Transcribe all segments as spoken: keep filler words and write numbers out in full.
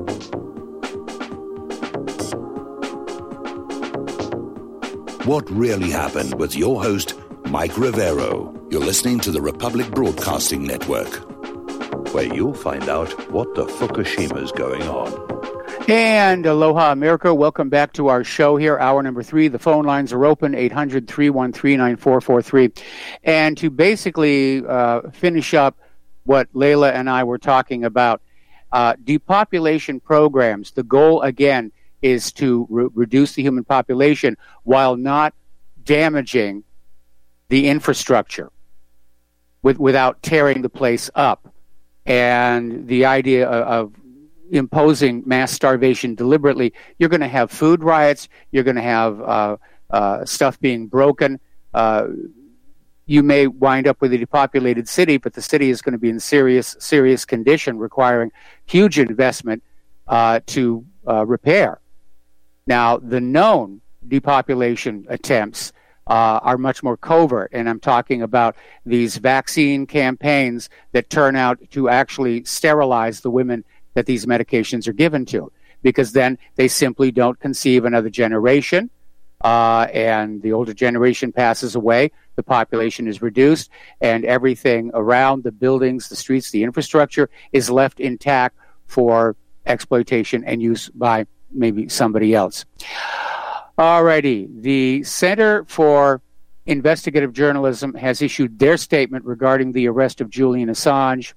What Really Happened with your host, Mike Rivero. You're listening to the Republic Broadcasting Network, where you'll find out what the Fukushima's going on. And aloha, America. Welcome back to our show here, hour number three. The phone lines are open, eight hundred, three one three, nine four four three. And to basically uh, finish up what Layla and I were talking about, uh, depopulation programs, the goal, again, is to re- reduce the human population while not damaging the infrastructure with, without tearing the place up. And the idea of, of imposing mass starvation deliberately, you're going to have food riots, you're going to have uh, uh, stuff being broken. Uh, you may wind up with a depopulated city, but the city is going to be in serious, serious condition, requiring huge investment uh, to uh, repair. Now, the known depopulation attempts uh, are much more covert, and I'm talking about these vaccine campaigns that turn out to actually sterilize the women that these medications are given to, because then they simply don't conceive another generation, uh, and the older generation passes away, the population is reduced, and everything around the buildings, the streets, the infrastructure is left intact for exploitation and use by maybe somebody else. Alrighty, the Center for Investigative Journalism has issued their statement regarding the arrest of Julian Assange,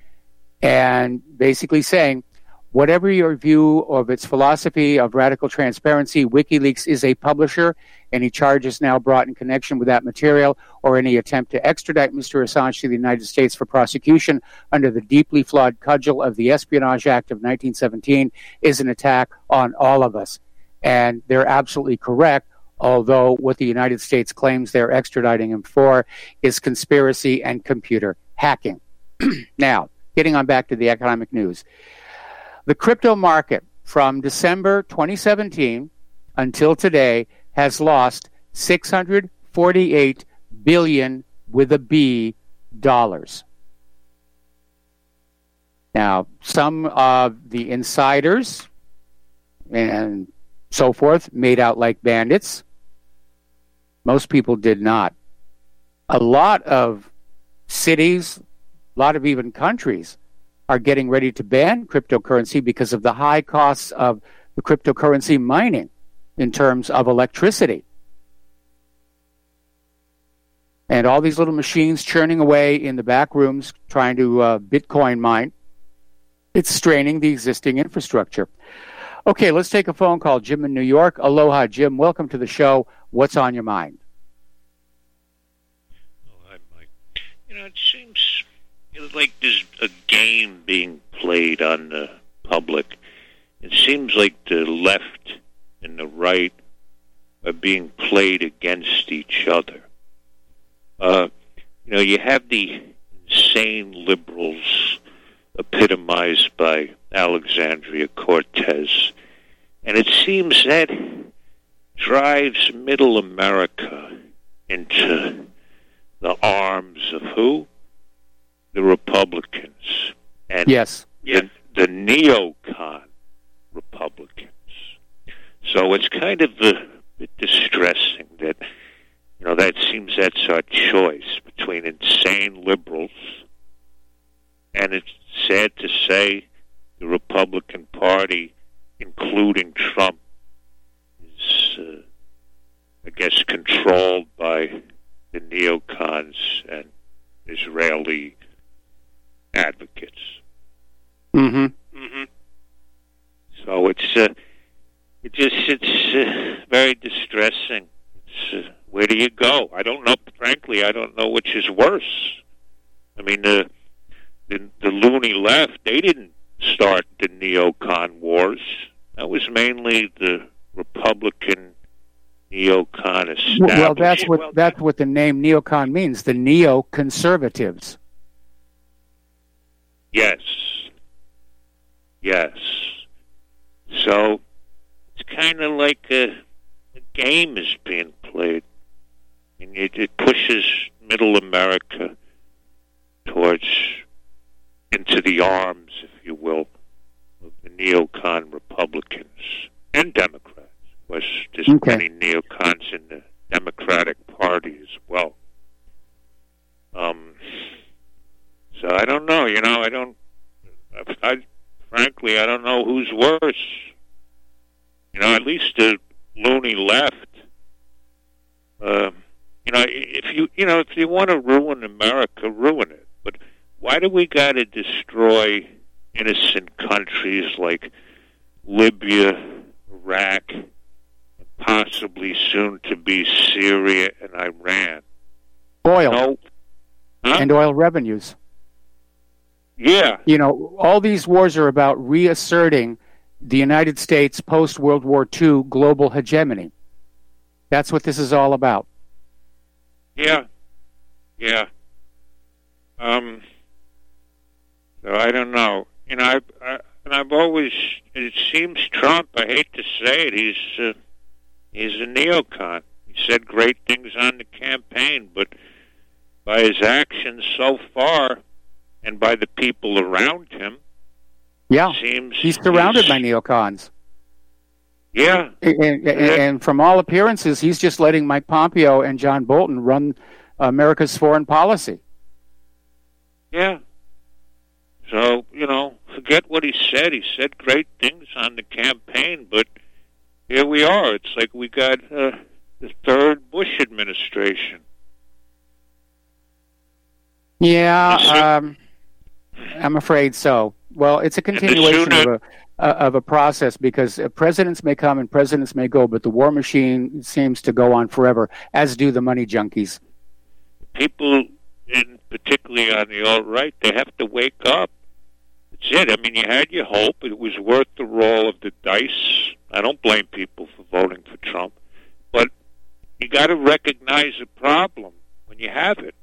and basically saying, whatever your view of its philosophy of radical transparency, WikiLeaks is a publisher. Any charges now brought in connection with that material or any attempt to extradite Mister Assange to the United States for prosecution under the deeply flawed cudgel of the Espionage Act of nineteen seventeen is an attack on all of us. And they're absolutely correct, although what the United States claims they're extraditing him for is conspiracy and computer hacking. Now, getting on back to the economic news. The crypto market from December twenty seventeen until today has lost six hundred forty-eight billion with a B dollars. Now, some of the insiders and so forth made out like bandits. Most people did not. A lot of cities, a lot of even countries are getting ready to ban cryptocurrency because of the high costs of the cryptocurrency mining in terms of electricity. And all these little machines churning away in the back rooms trying to uh, Bitcoin mine. It's straining the existing infrastructure. Okay, let's take a phone call. Jim in New York. Aloha, Jim. Welcome to the show. What's on your mind? Oh, hi, Mike. You know, it seems like there's a game being played on the public. It seems like the left and the right are being played against each other. Uh, you know, you have the insane liberals epitomized by Alexandria Cortez, and it seems that drives middle America into the arms of who? The Republicans. And yes. the, the neocon Republicans. So it's kind of a bit distressing that, you know, that seems that's our choice between insane liberals, and it's sad to say the Republican Party, including Trump, is, uh, I guess, controlled by the neocons and Israeli advocates. Mm-hmm. Mm-hmm. So it's uh, it just it's uh, very distressing. It's, uh, where do you go? I don't know. Frankly, I don't know which is worse. I mean, the the, the loony left, they didn't start the neocon wars. That was mainly the Republican neocon establishment. Well, that's what well, that's what the name neocon means. The neoconservatives. Yes. Yes. So it's kind of like a, a game is being played. And it, it pushes middle America towards, into the arms, if you will, of the neocon neocon Republicans and Democrats. Was there's Okay. many neocons in the Democratic Party as well. Um, so I don't know. You know, I don't. I, frankly, I don't know who's worse. You know, at least the loony left. Uh, you know, if you you know if you want to ruin America, ruin it. But why do we got to destroy innocent countries like Libya, Iraq, and possibly soon to be Syria and Iran? Oil No. Huh? and oil revenues. Yeah. You know, all these wars are about reasserting the United States post-World War Two global hegemony. That's what this is all about. Yeah. Yeah. Um. So I don't know. You know, I, I and I've always. It seems Trump. I hate to say it. He's uh, he's a neocon. He said great things on the campaign, but by his actions so far, and by the people around him, Yeah, seems he's surrounded he's- by neocons. Yeah. And, and, and from all appearances, he's just letting Mike Pompeo and John Bolton run America's foreign policy. Yeah. So, you know, forget what he said. He said great things on the campaign, but here we are. It's like we got uh, the third Bush administration. Yeah, Yes, sir. um, I'm afraid so. Well, it's a continuation of sooner- a uh, of a process because uh, presidents may come and presidents may go, but the war machine seems to go on forever, as do the money junkies. People, in particularly on the alt-right, they have to wake up. That's it. I mean, you had your hope. It was worth the roll of the dice. I don't blame people for voting for Trump. But you got to recognize a problem when you have it.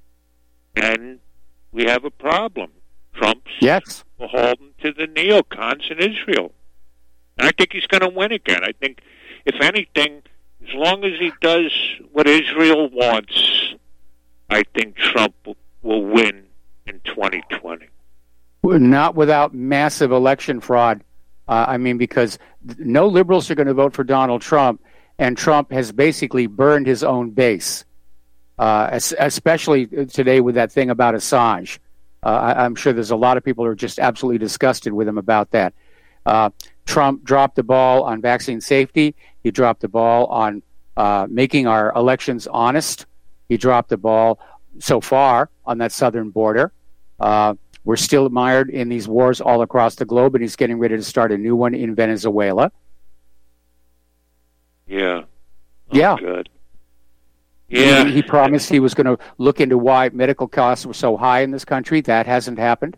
And we have a problem. Trump's Yes. beholden to the neocons in Israel. And I think he's going to win again. I think, if anything, as long as he does what Israel wants, I think Trump will, will win in twenty twenty. Not without massive election fraud. Uh, I mean, because no liberals are going to vote for Donald Trump, and Trump has basically burned his own base, uh, es- especially today with that thing about Assange. Uh, I- I'm sure there's a lot of people who are just absolutely disgusted with him about that. Uh, Trump dropped the ball on vaccine safety. He dropped the ball on uh, making our elections honest. He dropped the ball so far on that southern border. Uh, we're still mired in these wars all across the globe, and he's getting ready to start a new one in Venezuela. Yeah. Oh, Yeah. Good. Yeah. He, he promised he was going to look into why medical costs were so high in this country. That hasn't happened.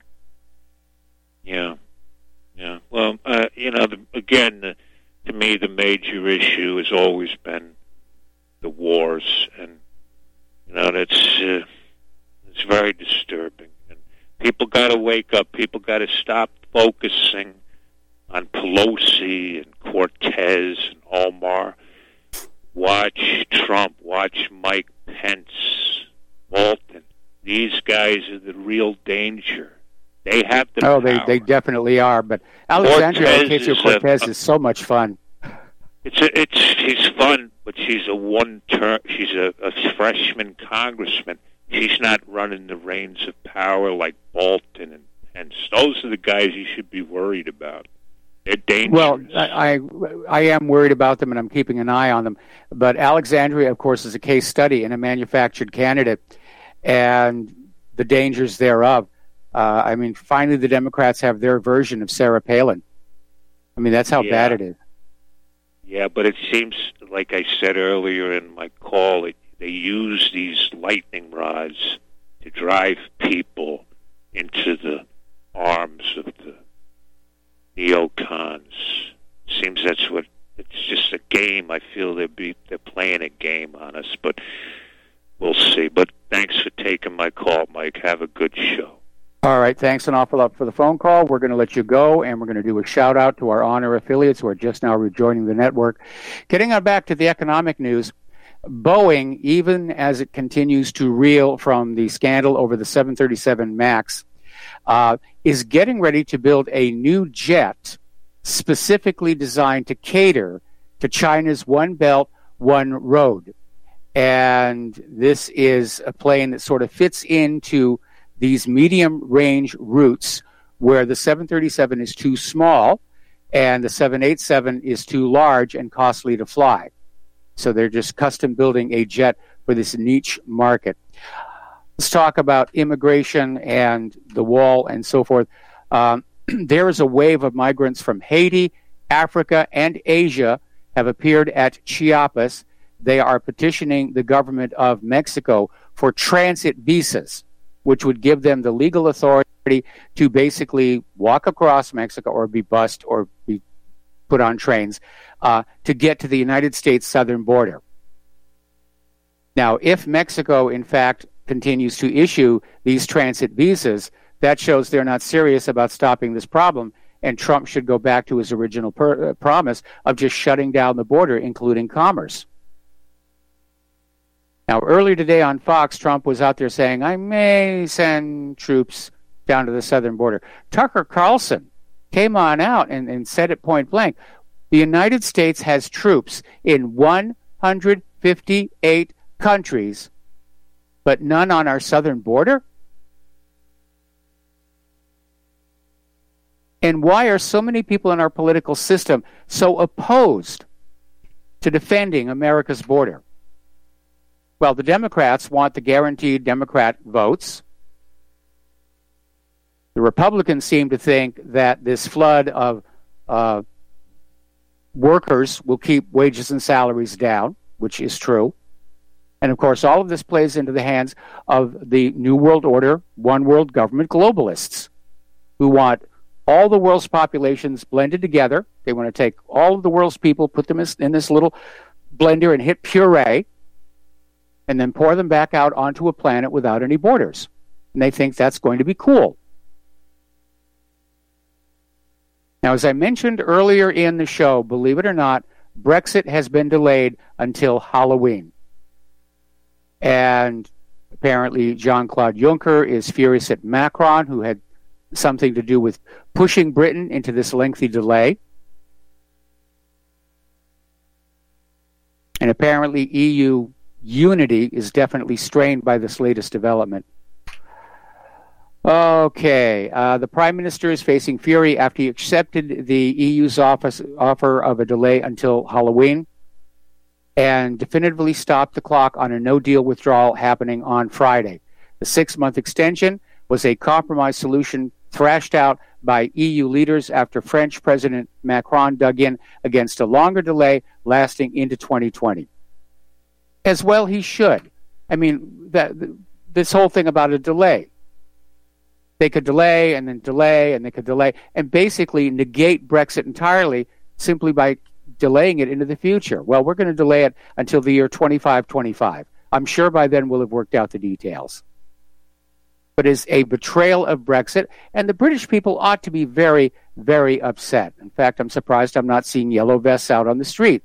Yeah. Yeah. Well, uh, you know, the, again, the, to me, the major issue has always been the wars, and you know that's uh, it's very disturbing. And people got to wake up. People got to stop focusing on Pelosi and Cortez and Omar. Watch Trump. Watch Mike Pence, Bolton. These guys are the real danger. They have the Oh, power. they, they definitely are. But Alexandria Cortez is Ocasio-Cortez a- is so much fun. It's a, it's she's fun, but she's a one term. She's a, a freshman congressman. She's not running the reins of power like Bolton and Pence. Those are the guys you should be worried about. They're dangerous. Well, I, I I am worried about them, and I'm keeping an eye on them. But Alexandria, of course, is a case study in a manufactured candidate and the dangers thereof. Uh, I mean, finally, the Democrats have their version of Sarah Palin. I mean, that's how Yeah. bad it is. Yeah, but it seems like I said earlier in my call, it, they use these lightning rods to drive people into the arms of the neocons. Seems that's what it's just a game. I feel they're be they're playing a game on us, but we'll see. But thanks for taking my call, Mike. Have a good show. All right, thanks an awful lot for the phone call. We're going to let you go, and we're going to do a shout-out to our honor affiliates who are just now rejoining the network. Getting on back to the economic news, Boeing, even as it continues to reel from the scandal over the seven thirty-seven MAX, uh, is getting ready to build a new jet specifically designed to cater to China's One Belt, One Road. And this is a plane that sort of fits into these medium-range routes where the seven thirty-seven is too small and the seven eighty-seven is too large and costly to fly. So they're just custom building a jet for this niche market. Let's talk about immigration and the wall and so forth. Um, there is a wave of migrants from Haiti, Africa, and Asia have appeared at Chiapas. They are petitioning the government of Mexico for transit visas, which would give them the legal authority to basically walk across Mexico or be bused or be put on trains uh, to get to the United States southern border. Now, if Mexico, in fact, continues to issue these transit visas, that shows they're not serious about stopping this problem, and Trump should go back to his original per- uh, promise of just shutting down the border, including commerce. Now, earlier today on Fox, Trump was out there saying, I may send troops down to the southern border. Tucker Carlson came on out and, and said it point blank. The United States has troops in one hundred fifty-eight countries, but none on our southern border? And why are so many people in our political system so opposed to defending America's border? Well, the Democrats want the guaranteed Democrat votes. The Republicans seem to think that this flood of uh, workers will keep wages and salaries down, which is true. And, of course, all of this plays into the hands of the New World Order, one world government globalists who want all the world's populations blended together. They want to take all of the world's people, put them in this little blender and hit puree, and then pour them back out onto a planet without any borders. And they think that's going to be cool. Now, as I mentioned earlier in the show, believe it or not, Brexit has been delayed until Halloween. And apparently Jean-Claude Juncker is furious at Macron, who had something to do with pushing Britain into this lengthy delay. And apparently E U unity is definitely strained by this latest development. Okay, uh, the Prime Minister is facing fury after he accepted the E U's office, offer of a delay until Halloween and definitively stopped the clock on a no-deal withdrawal happening on Friday. The six-month extension was a compromise solution thrashed out by E U leaders after French President Macron dug in against a longer delay lasting into twenty twenty. As well he should. I mean, that, this whole thing about a delay. They could delay and then delay and they could delay and basically negate Brexit entirely simply by delaying it into the future. Well, we're going to delay it until the year twenty-five twenty-five. I'm sure by then we'll have worked out the details. But it's a betrayal of Brexit, and the British people ought to be very, very upset. In fact, I'm surprised I'm not seeing yellow vests out on the street.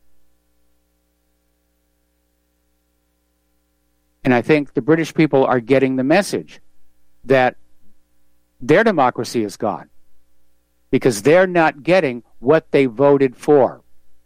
And I think the British people are getting the message that their democracy is gone because they're not getting what they voted for.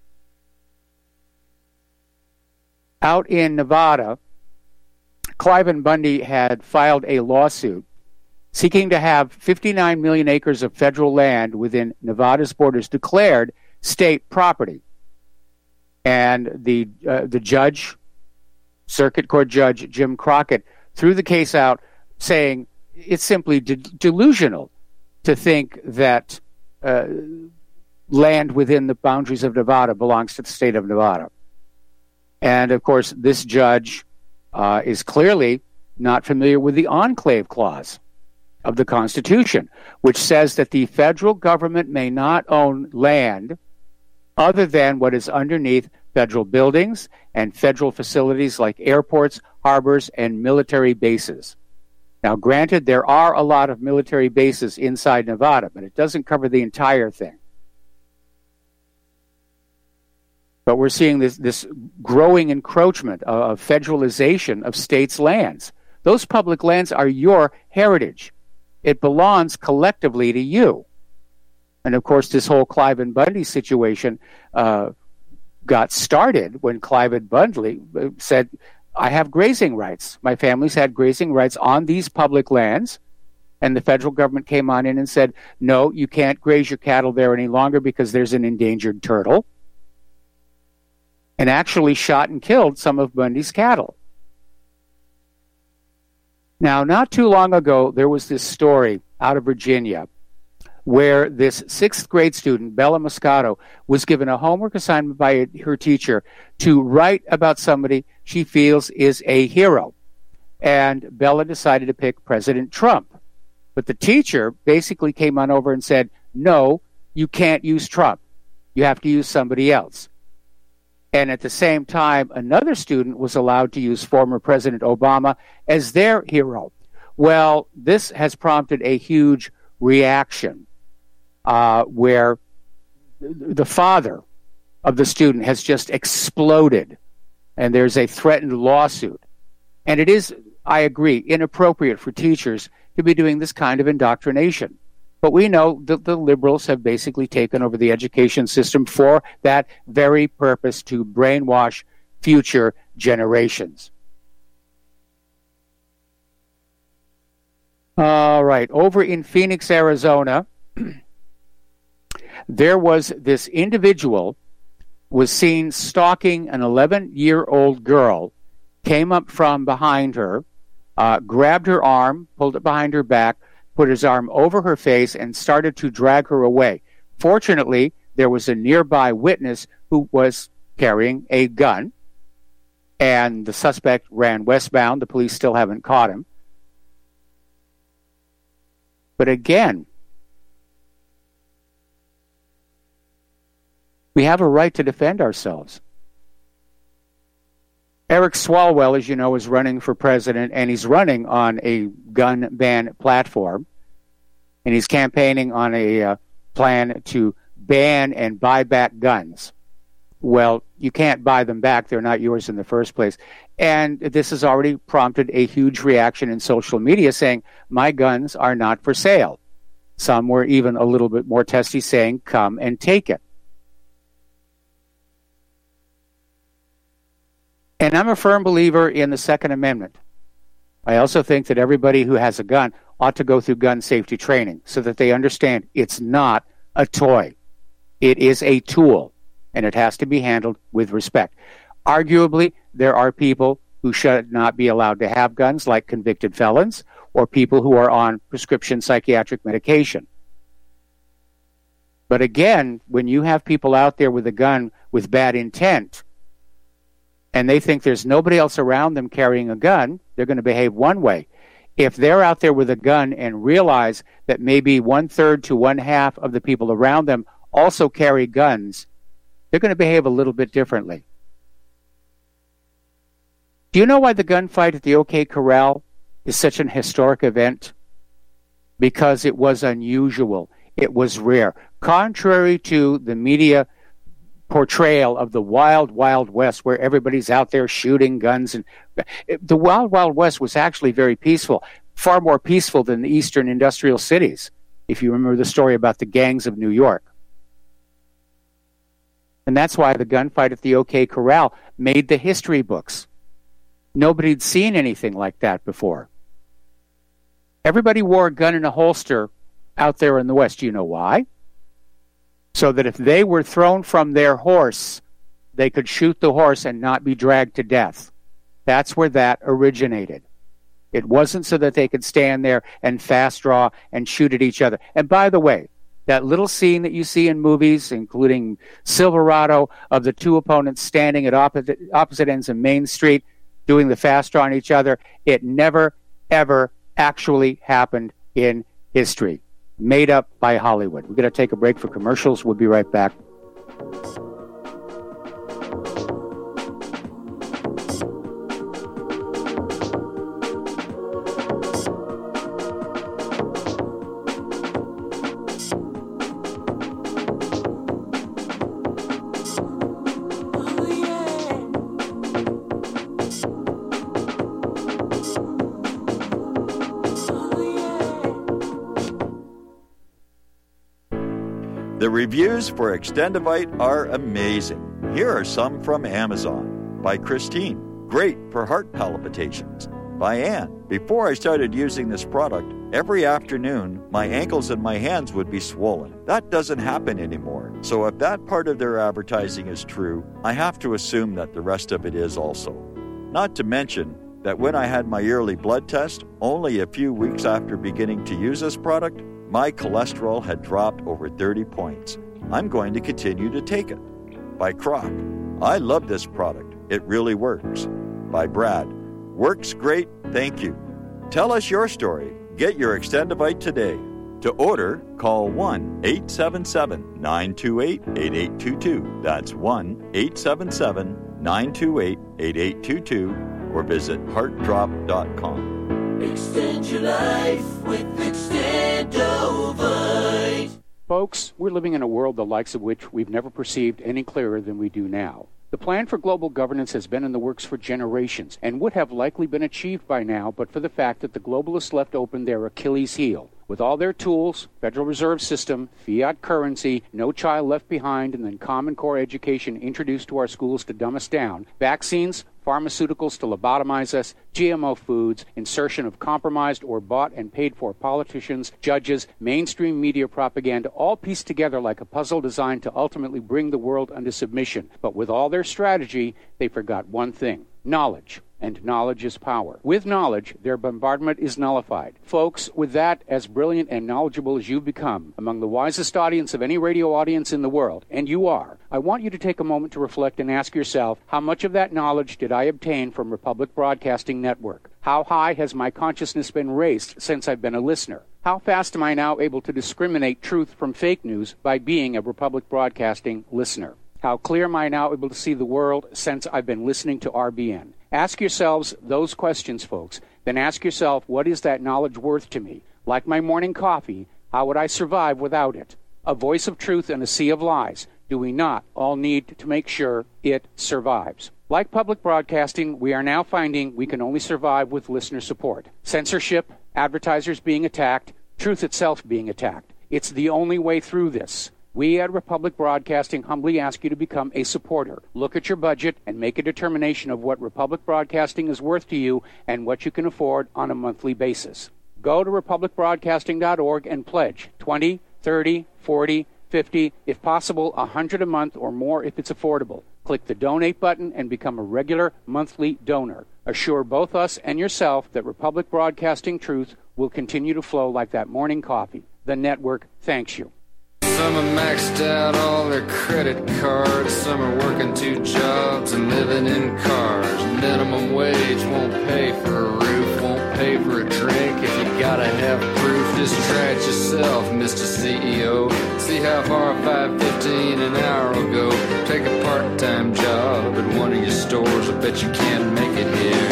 Out in Nevada, Cliven Bundy had filed a lawsuit seeking to have fifty-nine million acres of federal land within Nevada's borders declared state property. And the uh, the judge, Circuit Court Judge Jim Crockett, threw the case out saying it's simply de- delusional to think that uh, land within the boundaries of Nevada belongs to the state of Nevada. And, of course, this judge uh, is clearly not familiar with the Enclave Clause of the Constitution, which says that the federal government may not own land other than what is underneath federal buildings and federal facilities like airports, harbors, and military bases. Now, granted, there are a lot of military bases inside Nevada, but it doesn't cover the entire thing. But we're seeing this, this growing encroachment of, of federalization of states' lands. Those public lands are your heritage. It belongs collectively to you. And, of course, this whole Cliven Bundy situation uh, got started when Cliven Bundy said, I have grazing rights. My family's had grazing rights on these public lands. And the federal government came on in and said, no, you can't graze your cattle there any longer because there's an endangered turtle. And actually shot and killed some of Bundy's cattle. Now, not too long ago, there was this story out of Virginia where this sixth grade student, Bella Moscato, was given a homework assignment by her teacher to write about somebody she feels is a hero. And Bella decided to pick President Trump. But the teacher basically came on over and said, no, you can't use Trump. You have to use somebody else. And at the same time, another student was allowed to use former President Obama as their hero. Well, this has prompted a huge reaction uh, where the father of the student has just exploded, and there's a threatened lawsuit. And it is, I agree, inappropriate for teachers to be doing this kind of indoctrination. But we know that the liberals have basically taken over the education system for that very purpose, to brainwash future generations. All right, over in Phoenix, Arizona, there was this individual was seen stalking an eleven-year-old girl, came up from behind her, uh, grabbed her arm, pulled it behind her back, put his arm over her face, and started to drag her away. Fortunately, there was a nearby witness who was carrying a gun, and the suspect ran westbound. The police still haven't caught him. But again, we have a right to defend ourselves. Eric Swalwell, as you know, is running for president, and he's running on a gun ban platform. And he's campaigning on a uh, plan to ban and buy back guns. Well, you can't buy them back. They're not yours in the first place. And this has already prompted a huge reaction in social media saying, my guns are not for sale. Some were even a little bit more testy, saying, come and take it. And I'm a firm believer in the Second Amendment. I also think that everybody who has a gun ought to go through gun safety training so that they understand it's not a toy. It is a tool, and it has to be handled with respect. Arguably, there are people who should not be allowed to have guns, like convicted felons or people who are on prescription psychiatric medication. But again, when you have people out there with a gun with bad intent, and they think there's nobody else around them carrying a gun, they're going to behave one way. If they're out there with a gun and realize that maybe one-third to one-half of the people around them also carry guns, they're going to behave a little bit differently. Do you know why the gunfight at the OK Corral is such an historic event? Because it was unusual. It was rare. Contrary to the media portrayal of the wild, wild West, where everybody's out there shooting guns, and the wild, wild West was actually very peaceful, far more peaceful than the eastern industrial cities, if you remember the story about the gangs of New York. And that's why the gunfight at the OK Corral made the history books. Nobody had seen anything like that before. Everybody wore a gun in a holster out there in the West. Do you know why? So that if they were thrown from their horse, they could shoot the horse and not be dragged to death. That's where that originated. It wasn't so that they could stand there and fast draw and shoot at each other. And by the way, that little scene that you see in movies, including Silverado, of the two opponents standing at opposite, opposite ends of Main Street doing the fast draw on each other, it never, ever actually happened in history. Made up by Hollywood. We're going to take a break for commercials. We'll be right back. The reviews for Extendivite are amazing. Here are some from Amazon. By Christine, great for heart palpitations. By Anne, before I started using this product, every afternoon my ankles and my hands would be swollen. That doesn't happen anymore. So if that part of their advertising is true, I have to assume that the rest of it is also. Not to mention that when I had my yearly blood test, only a few weeks after beginning to use this product, my cholesterol had dropped over thirty points. I'm going to continue to take it. By Croc, I love this product. It really works. By Brad, works great, thank you. Tell us your story. Get your Extendivite today. To order, call one eight seven seven, nine two eight, eight eight two two. That's one eight seven seven, nine two eight, eight eight two two or visit heart drop dot com. Extend your life with Extendovite. Folks, we're living in a world the likes of which we've never perceived any clearer than we do now. The plan for global governance has been in the works for generations and would have likely been achieved by now but for the fact that the globalists left open their Achilles heel. With all their tools, Federal Reserve System, fiat currency, no child left behind, and then Common Core education introduced to our schools to dumb us down, vaccines, pharmaceuticals to lobotomize us, G M O foods, insertion of compromised or bought and paid for politicians, judges, mainstream media propaganda, all pieced together like a puzzle designed to ultimately bring the world under submission. But with all their strategy, they forgot one thing: knowledge. And knowledge is power. With knowledge, their bombardment is nullified. Folks, with that, as brilliant and knowledgeable as you've become, among the wisest audience of any radio audience in the world, and you are, I want you to take a moment to reflect and ask yourself, how much of that knowledge did I obtain from Republic Broadcasting Network? How high has my consciousness been raised since I've been a listener? How fast am I now able to discriminate truth from fake news by being a Republic Broadcasting listener? How clear am I now able to see the world since I've been listening to R B N? Ask yourselves those questions, folks. Then ask yourself, what is that knowledge worth to me? Like my morning coffee, how would I survive without it? A voice of truth in a sea of lies. Do we not all need to make sure it survives? Like public broadcasting, we are now finding we can only survive with listener support. Censorship, advertisers being attacked, truth itself being attacked. It's the only way through this. We at Republic Broadcasting humbly ask you to become a supporter. Look at your budget and make a determination of what Republic Broadcasting is worth to you and what you can afford on a monthly basis. Go to republic broadcasting dot org and pledge twenty, thirty, forty, fifty, if possible, one hundred a month or more if it's affordable. Click the donate button and become a regular monthly donor. Assure both us and yourself that Republic Broadcasting truth will continue to flow like that morning coffee. The network thanks you. Some are maxed out all their credit cards. Some are working two jobs and living in cars. Minimum wage won't pay for a roof, won't pay for a drink. If you gotta have proof, just try it yourself, Mister C E O. See how far five fifteen an hour will go. Take a part-time job at one of your stores. I bet you can't make it here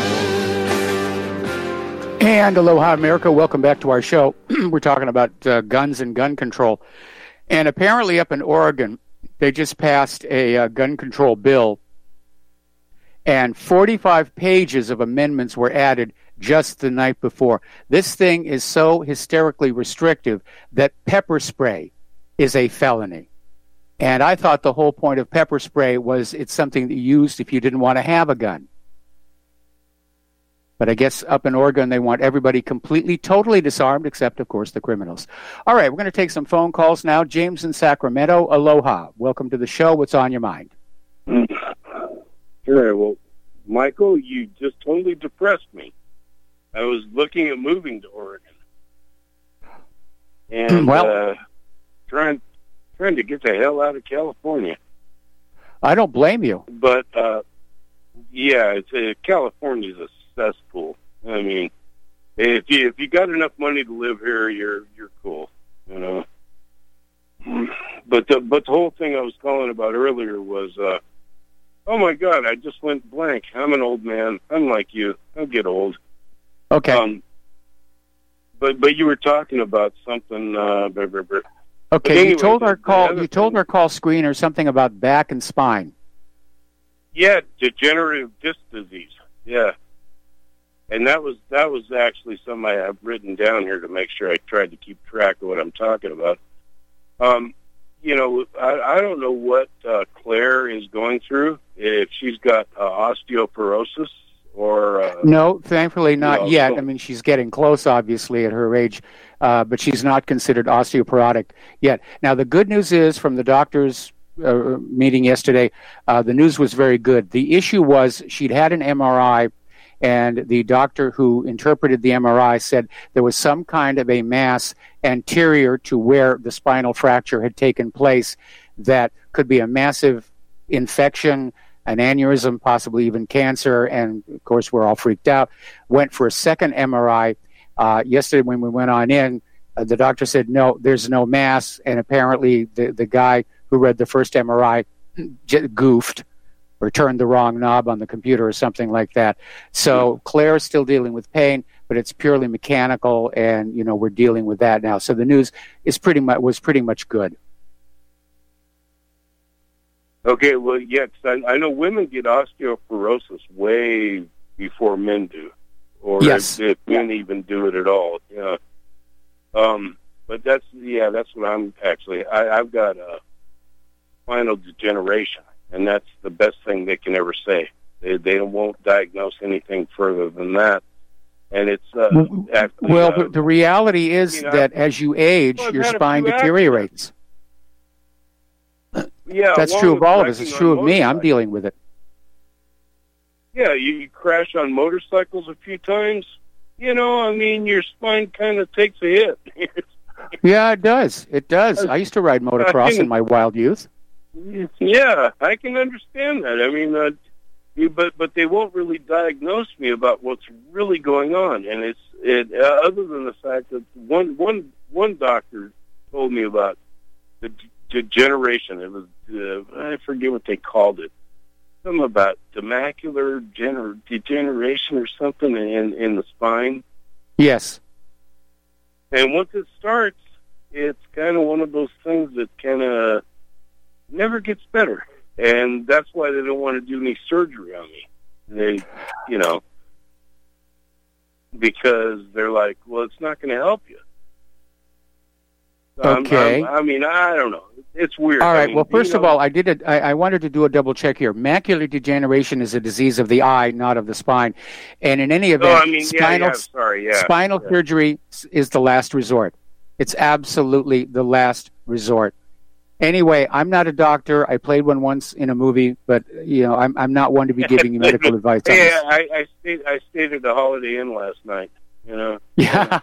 anymore. And aloha, America. Welcome back to our show. We're talking about uh, guns and gun control. And apparently up in Oregon, they just passed a uh, gun control bill, and forty-five pages of amendments were added just the night before. This thing is so hysterically restrictive that pepper spray is a felony. And I thought the whole point of pepper spray was it's something that you used if you didn't want to have a gun. But I guess up in Oregon, they want everybody completely, totally disarmed, except, of course, the criminals. All right, we're going to take some phone calls now. James in Sacramento, aloha. Welcome to the show. What's on your mind? Sure. Well, Michael, you just totally depressed me. I was looking at moving to Oregon. And well, uh, trying, trying to get the hell out of California. I don't blame you. But, uh, yeah, it's, uh, California's a cesspool. I mean, if you if you got enough money to live here, you're you're cool, you know. But the but the whole thing I was calling about earlier was, uh, oh my God, I just went blank. I'm an old man. I'm like you. I'll get old. Okay. Um, but but you were talking about something. Uh, blah, blah, blah. Okay, anyway, you told our call. You told our call screener something about back and spine. Yeah, degenerative disc disease. Yeah. And that was that was actually something I have written down here to make sure I tried to keep track of what I'm talking about. Um, you know, I, I don't know what uh, Claire is going through, if she's got uh, osteoporosis or... Uh, no, thankfully not you know, yet. so- I mean, she's getting close, obviously, at her age, uh, but she's not considered osteoporotic yet. Now, the good news is, from the doctor's uh, meeting yesterday, uh, the news was very good. The issue was she'd had an M R I, and the doctor who interpreted the M R I said there was some kind of a mass anterior to where the spinal fracture had taken place that could be a massive infection, an aneurysm, possibly even cancer, and of course we're all freaked out. Went for a second M R I. Uh, yesterday when we went on in, uh, the doctor said, no, there's no mass, and apparently the, the guy who read the first M R I j- goofed or turned the wrong knob on the computer or something like that. So Claire's still dealing with pain, but it's purely mechanical, and you know we're dealing with that now. So the news is pretty much was pretty much good. Okay, well, yeah, 'cause I, I know women get osteoporosis way before men do, or Yes. if, if men even do it at all. Yeah. Um, but that's yeah, that's what I'm actually. I, I've got a spinal degeneration, and that's the best thing they can ever say. They they won't diagnose anything further than that, and it's uh, actually, Well, uh, the, the reality is you know, that as you age, Well, I've your had a spine few deteriorates. yeah, That's along true of with all of us. wrecking It's on true of me. I'm motorcycles. dealing with it. Yeah, you, you crash on motorcycles a few times. You know, I mean, your spine kind of takes a hit. Yeah, it does. It does. I used to ride motocross in my wild youth. Yeah, I can understand that. I mean, uh, you, but but they won't really diagnose me about what's really going on, and it's it. Uh, other than the fact that one one one doctor told me about the d- degeneration. It was uh, I forget what they called it. Something about the macular gener- degeneration or something in in the spine. Yes. And once it starts, it's kind of one of those things that kind of never gets better. And that's why they don't want to do any surgery on me. They, you know, because they're like, well, it's not going to help you. So Okay. I'm, I'm, I mean, I don't know. It's weird. All I right. mean, Well, first you of know, all, I did. A, I, I wanted to do a double check here. Macular degeneration is a disease of the eye, not of the spine. And in any event, Oh, I mean, yeah, spinal yeah, sorry, yeah. spinal yeah. surgery is the last resort. It's absolutely the last resort. Anyway, I'm not a doctor. I played one once in a movie, but you know, I'm I'm not one to be giving you medical advice on Yeah, this. I, I stayed. I stayed at the Holiday Inn last night. You know. Yeah.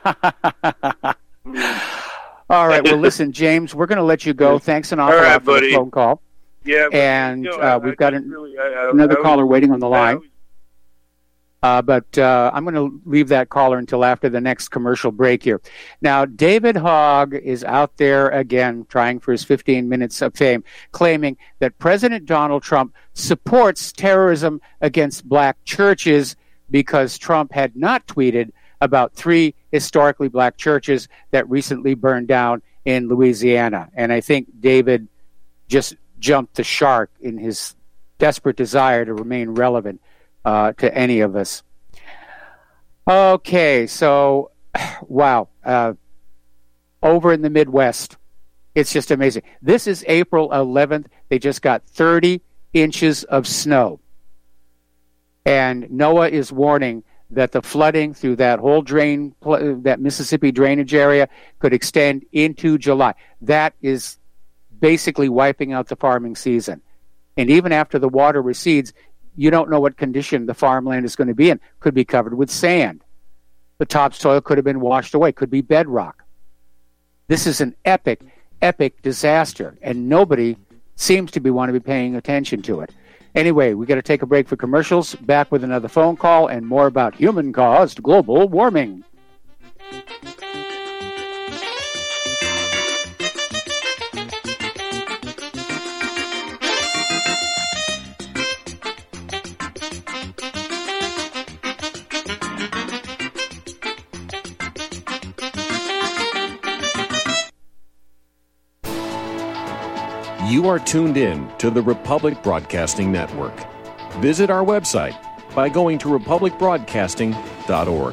All right. Well, listen, James, we're going to let you go. Thanks an awful All right, lot for buddy. the phone call. Yeah. But, And you know, uh, I- we've I got just an, really, I, I, another I caller was, waiting on the I line. was- Uh, but uh, I'm going to leave that caller until after the next commercial break here. Now, David Hogg is out there again trying for his fifteen minutes of fame, claiming that President Donald Trump supports terrorism against black churches because Trump had not tweeted about three historically black churches that recently burned down in Louisiana. And I think David just jumped the shark in his desperate desire to remain relevant Uh, to any of us. Okay, so, wow. Uh, over in the Midwest, it's just amazing. This is April eleventh. They just got thirty inches of snow. And NOAA is warning that the flooding through that whole drain, that Mississippi drainage area, could extend into July. That is basically wiping out the farming season. And even after the water recedes, you don't know what condition the farmland is going to be in. Could be covered with sand. The topsoil could have been washed away. Could be bedrock. This is an epic, epic disaster, and nobody seems to be want to be paying attention to it. Anyway, we got to take a break for commercials. Back with another phone call and more about human-caused global warming. You are tuned in to the Republic Broadcasting Network. Visit our website by going to republic broadcasting dot org.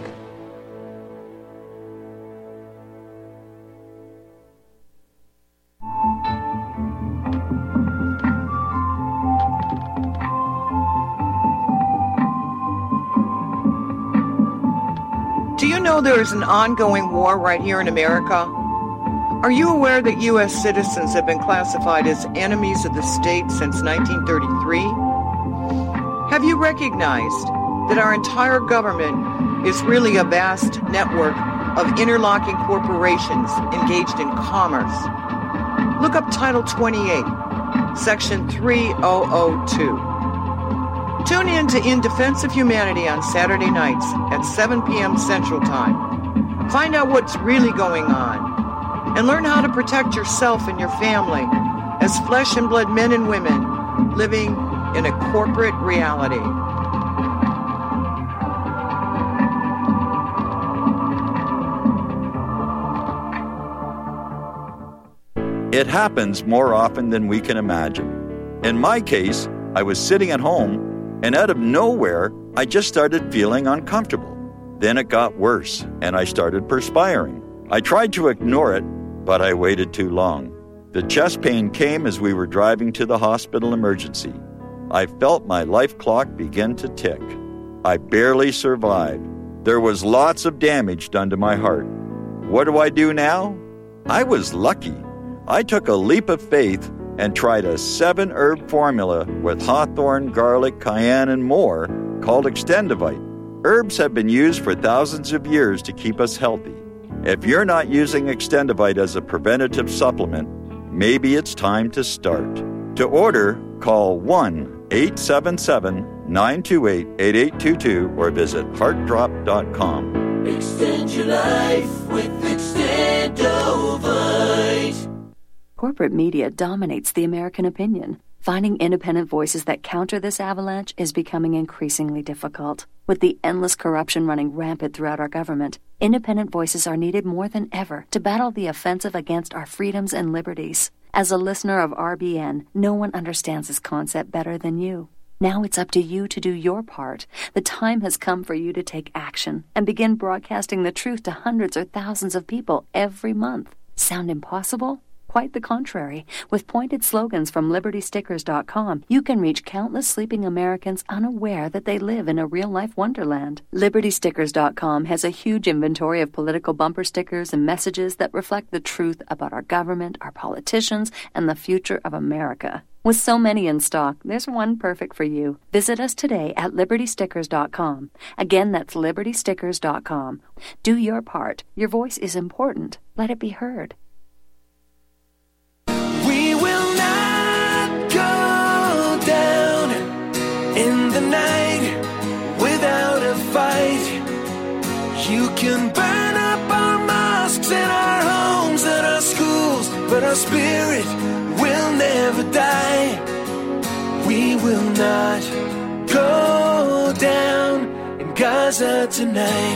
know there is an ongoing war right here in America? Are you aware that U S citizens have been classified as enemies of the state since nineteen thirty-three? Have you recognized that our entire government is really a vast network of interlocking corporations engaged in commerce? Look up Title twenty-eight, Section three thousand two. Tune in to In Defense of Humanity on Saturday nights at seven p.m. Central Time. Find out what's really going on and learn how to protect yourself and your family as flesh and blood men and women living in a corporate reality. It happens more often than we can imagine. In my case, I was sitting at home, and out of nowhere, I just started feeling uncomfortable. Then it got worse, and I started perspiring. I tried to ignore it, but I waited too long. The chest pain came as we were driving to the hospital emergency. I felt my life clock begin to tick. I barely survived. There was lots of damage done to my heart. What do I do now? I was lucky. I took a leap of faith and tried a seven-herb formula with hawthorn, garlic, cayenne, and more called Extendivite. Herbs have been used for thousands of years to keep us healthy. If you're not using Extendivite as a preventative supplement, maybe it's time to start. To order, call one eight seven seven, nine two eight, eight eight two two or visit heart drop dot com. Extend your life with Extendovite. Corporate media dominates the American opinion. Finding independent voices that counter this avalanche is becoming increasingly difficult. With the endless corruption running rampant throughout our government, independent voices are needed more than ever to battle the offensive against our freedoms and liberties. As a listener of R B N, no one understands this concept better than you. Now it's up to you to do your part. The time has come for you to take action and begin broadcasting the truth to hundreds or thousands of people every month. Sound impossible? Quite the contrary. With pointed slogans from Liberty Stickers dot com, you can reach countless sleeping Americans unaware that they live in a real-life wonderland. Liberty Stickers dot com has a huge inventory of political bumper stickers and messages that reflect the truth about our government, our politicians, and the future of America. With so many in stock, there's one perfect for you. Visit us today at Liberty Stickers dot com. Again, that's Liberty Stickers dot com. Do your part. Your voice is important. Let it be heard. We will not go down in the night without a fight. You can burn up our mosques and our homes and our schools, but our spirit will never die. We will not go down in Gaza tonight.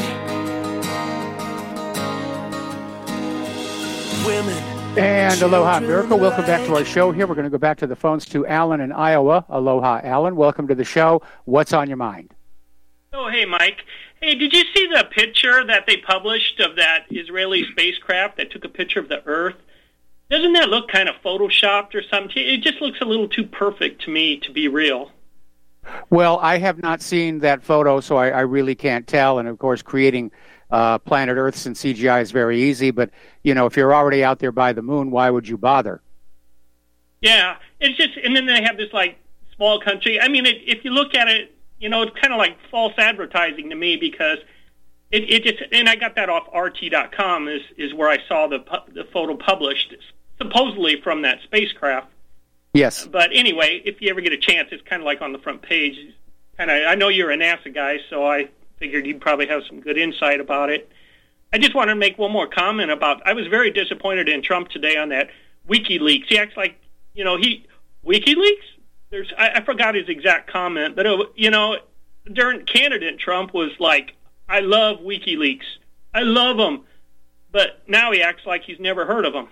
Women. And aloha, America. Welcome back to our show here. We're going to go back to the phones to Alan in Iowa. Aloha, Alan. Welcome to the show. What's on your mind? Oh, hey, Mike. Hey, did you see the picture that they published of that Israeli spacecraft that took a picture of the Earth? Doesn't that look kind of photoshopped or something? It just looks a little too perfect to me to be real. Well, I have not seen that photo, so I, I really can't tell. And, of course, creating uh, planet Earths in C G I is very easy. But, you know, if you're already out there by the moon, why would you bother? Yeah, it's just, and then they have this, like, small country. I mean, it, if you look at it, you know, it's kind of like false advertising to me because it, it just, and I got that off R T dot com is, is where I saw the, the photo published, supposedly from that spacecraft. Yes. But anyway, if you ever get a chance, it's kind of like on the front page. Kind of, I know you're a NASA guy, so I figured you'd probably have some good insight about it. I just wanted to make one more comment about, I was very disappointed in Trump today on that WikiLeaks. He acts like, you know, he, WikiLeaks? There's, I, I forgot his exact comment, but, it, you know, during candidate Trump was like, I love WikiLeaks. I love them. But now he acts like he's never heard of them.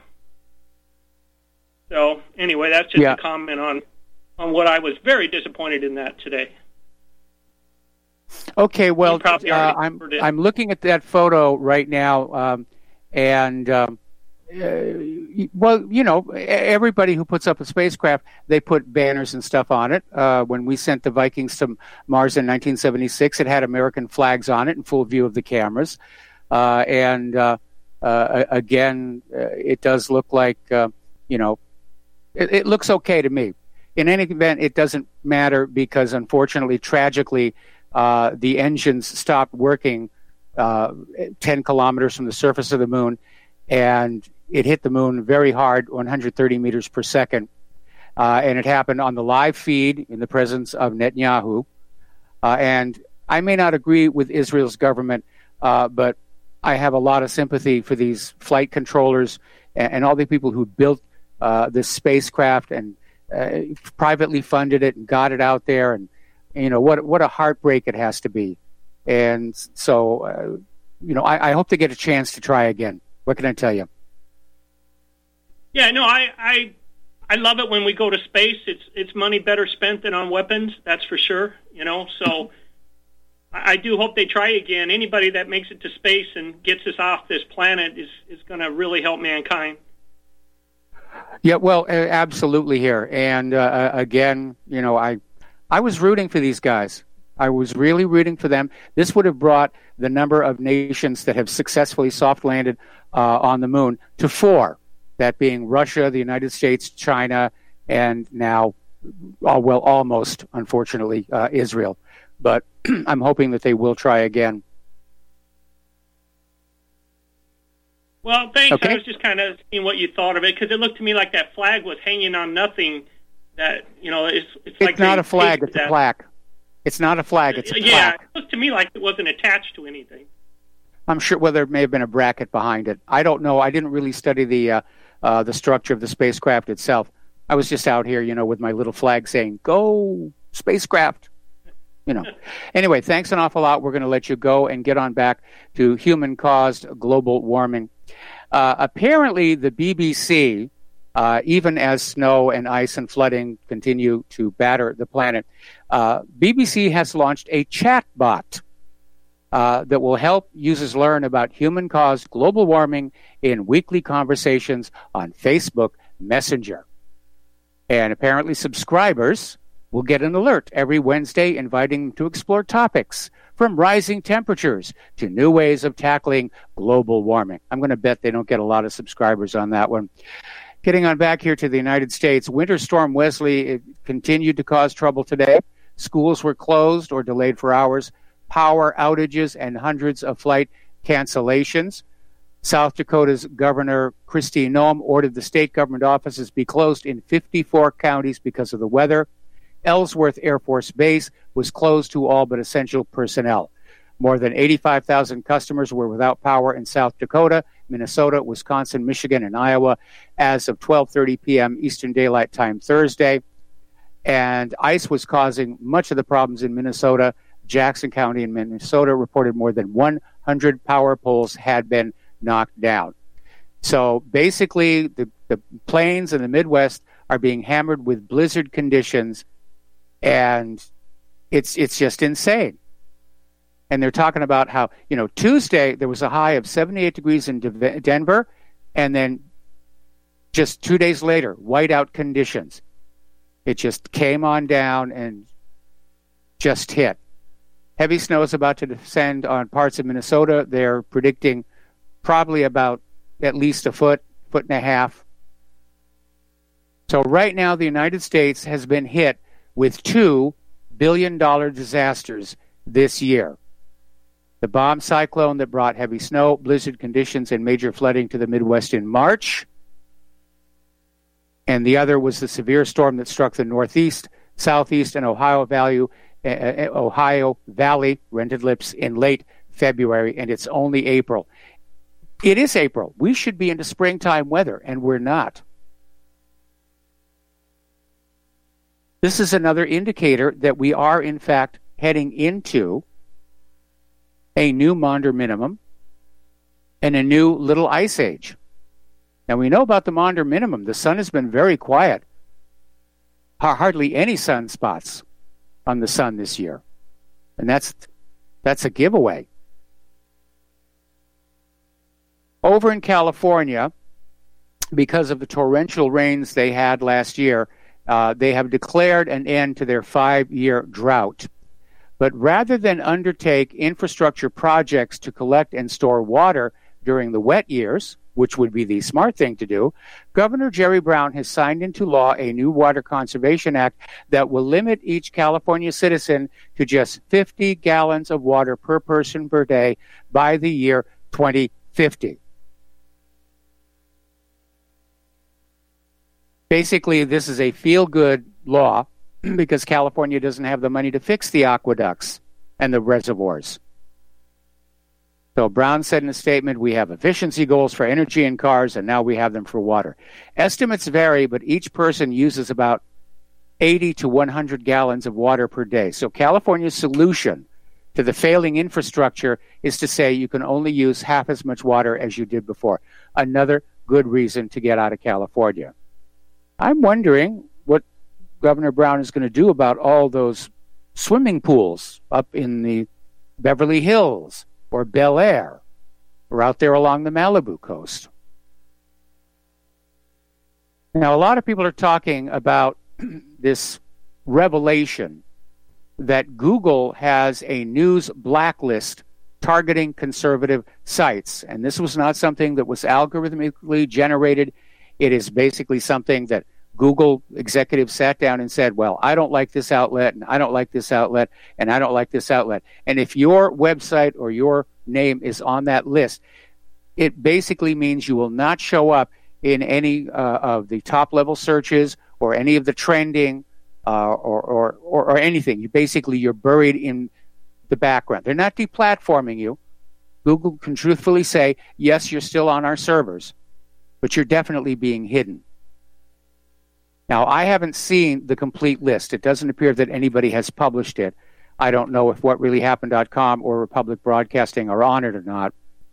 So, anyway, that's just yeah. a comment on, on what I was very disappointed in that today. Okay, well, uh, I'm I'm looking at that photo right now, um, and um, uh, well, you know, everybody who puts up a spacecraft, they put banners and stuff on it. Uh, when we sent the Vikings to Mars in nineteen seventy-six, it had American flags on it in full view of the cameras. Uh, and uh, uh, again, uh, it does look like, uh, you know, it, it looks okay to me. In any event, it doesn't matter because, unfortunately, tragically, uh, the engines stopped working uh, ten kilometers from the surface of the moon, and it hit the moon very hard, one hundred thirty meters per second. Uh, and it happened on the live feed in the presence of Netanyahu. Uh, and I may not agree with Israel's government, uh, but I have a lot of sympathy for these flight controllers and, and all the people who built uh, this spacecraft and uh, privately funded it and got it out there. And, you know, what what a heartbreak it has to be. And so, uh, you know, I, I hope to get a chance to try again. What can I tell you? Yeah, no, I, I I love it when we go to space. It's it's money better spent than on weapons, that's for sure. You know, so I, I do hope they try again. Anybody that makes it to space and gets us off this planet is, is going to really help mankind. Yeah, well, uh, absolutely here. And uh, again, you know, I I was rooting for these guys. I was really rooting for them. This would have brought the number of nations that have successfully soft landed uh, on the moon to four. That being Russia, the United States, China, and now, uh, well, almost, unfortunately, uh, Israel. But I'm hoping that they will try again. Well, thanks. Okay. I was just kind of seeing what you thought of it, because it looked to me like that flag was hanging on nothing. That, you know, it's, it's, It's like not they a flag, taped it's a that. plaque. It's not a flag, it's a Yeah, plaque. it looked to me like it wasn't attached to anything. I'm sure, well, there may have been a bracket behind it. I don't know. I didn't really study the uh, uh, the structure of the spacecraft itself. I was just out here, you know, with my little flag saying, go, spacecraft. You know. Anyway, thanks an awful lot. We're going to let you go and get on back to human-caused global warming. Uh, apparently, the B B C, uh, even as snow and ice and flooding continue to batter the planet, uh, B B C has launched a chat bot Uh, that will help users learn about human-caused global warming in weekly conversations on Facebook Messenger. And apparently subscribers will get an alert every Wednesday inviting them to explore topics from rising temperatures to new ways of tackling global warming. I'm going to bet they don't get a lot of subscribers on that one. Getting on back here to the United States, Winter Storm Wesley it continued to cause trouble today. Schools were closed or delayed for hours. Power outages and hundreds of flight cancellations. South Dakota's Governor Kristi Noem ordered the state government offices be closed in fifty-four counties because of the weather. Ellsworth Air Force Base was closed to all but essential personnel. More than eighty-five thousand customers were without power in South Dakota, Minnesota, Wisconsin, Michigan, and Iowa as of twelve thirty p.m. Eastern Daylight Time Thursday. And ice was causing much of the problems in Minnesota. Jackson County in Minnesota reported more than one hundred power poles had been knocked down. So basically, the, the plains in the Midwest are being hammered with blizzard conditions, and it's it's just insane. And they're talking about how, you know, Tuesday there was a high of seventy-eight degrees in De- Denver, and then just two days later, whiteout conditions. It just came on down and just hit. Heavy snow is about to descend on parts of Minnesota. They're predicting probably about at least a foot, foot and a half. So right now, the United States has been hit with two billion dollars disasters this year. The bomb cyclone that brought heavy snow, blizzard conditions, and major flooding to the Midwest in March. And the other was the severe storm that struck the Northeast, Southeast, and Ohio Valley, uh, Ohio Valley, rented lips in late February, and it's only April. It is April. We should be into springtime weather, and we're not. This is another indicator that we are, in fact, heading into a new Maunder minimum and a new little ice age. Now, we know about the Maunder minimum. The sun has been very quiet. Hardly any sunspots on the sun this year. And that's that's a giveaway. Over in California, because of the torrential rains they had last year, uh, they have declared an end to their five-year drought. But rather than undertake infrastructure projects to collect and store water during the wet years, which would be the smart thing to do, Governor Jerry Brown has signed into law a new Water Conservation Act that will limit each California citizen to just fifty gallons of water per person per day by the year twenty fifty. Basically, this is a feel-good law because California doesn't have the money to fix the aqueducts and the reservoirs. So Brown said in a statement, we have efficiency goals for energy in cars, and now we have them for water. Estimates vary, but each person uses about eighty to one hundred gallons of water per day. So California's solution to the failing infrastructure is to say you can only use half as much water as you did before. Another good reason to get out of California. I'm wondering what Governor Brown is going to do about all those swimming pools up in the Beverly Hills or Bel Air, or out there along the Malibu coast. Now, a lot of people are talking about this revelation that Google has a news blacklist targeting conservative sites. And this was not something that was algorithmically generated. It is basically something that Google executives sat down and said, well, I don't like this outlet, and I don't like this outlet, and I don't like this outlet. And if your website or your name is on that list, it basically means you will not show up in any uh, of the top-level searches or any of the trending uh, or, or, or, or anything. You basically, you're buried in the background. They're not deplatforming you. Google can truthfully say, yes, you're still on our servers, but you're definitely being hidden. Now, I haven't seen the complete list. It doesn't appear that anybody has published it. I don't know if what really happened dot com or Republic Broadcasting are on it or not.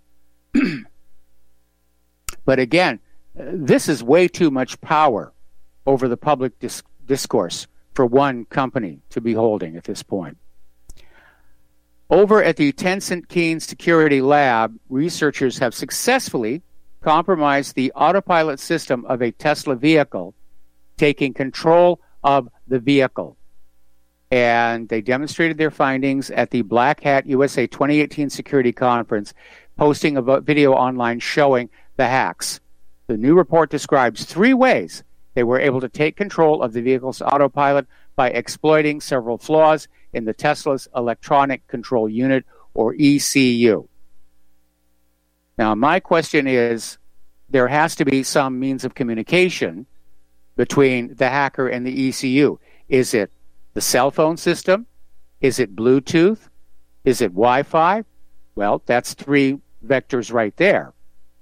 But again, this is way too much power over the public dis- discourse for one company to be holding at this point. Over at the Tencent Keen Security Lab, researchers have successfully compromised the autopilot system of a Tesla vehicle, taking control of the vehicle. And they demonstrated their findings at the Black Hat U S A twenty eighteen Security Conference, posting a video online showing the hacks. The new report describes three ways they were able to take control of the vehicle's autopilot by exploiting several flaws in the Tesla's electronic control unit, or E C U. Now, my question is, there has to be some means of communication between the hacker and the E C U. Is it the cell phone system? Is it Bluetooth? Is it Wi-Fi? Well, that's three vectors right there.